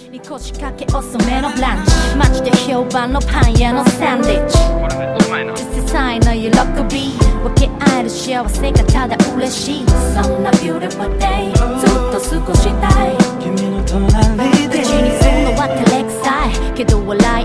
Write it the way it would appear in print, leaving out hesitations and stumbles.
みこしかけ遅めのランチ街で評判のパン屋のサンドイッチこれめっちゃうまいな些細な喜び分け合える幸せがただ嬉しいそんな beautiful day ずっと過ごしたい君の隣で口にするのは照れくさいけど笑